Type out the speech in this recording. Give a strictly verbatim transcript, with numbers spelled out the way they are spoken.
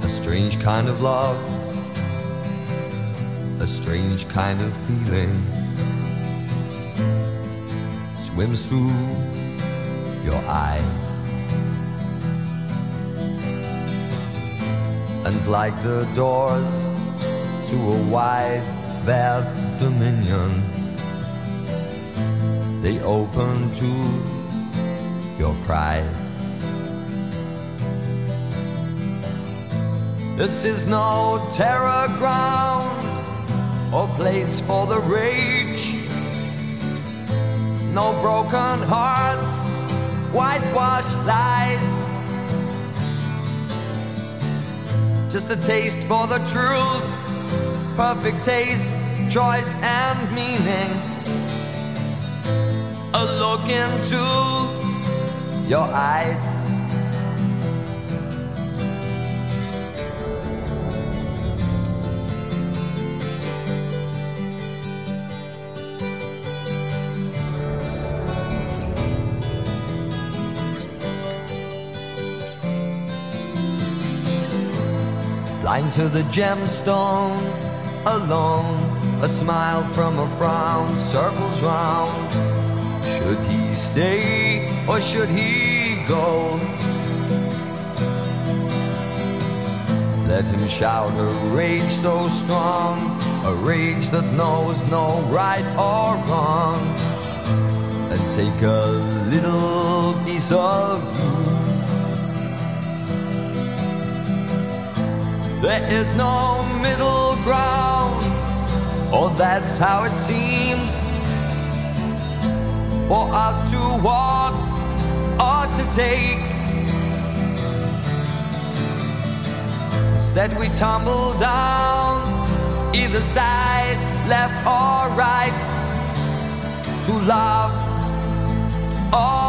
A strange kind of love, a strange kind of feeling swims through your eyes. And like the doors to a wide, vast dominion, they open to your prize. This is no terror ground or place for the rage. No broken hearts, whitewashed lies. Just a taste for the truth, perfect taste, choice and meaning. A look into your eyes. Blind to the gemstone, alone, a smile from a frown circles round. Should he stay or should he go? Let him shout a rage so strong, a rage that knows no right or wrong, and take a little piece of you. There is no middle ground, or that's how it seems, for us to walk or to take. Instead we tumble down, either side, left or right, to love or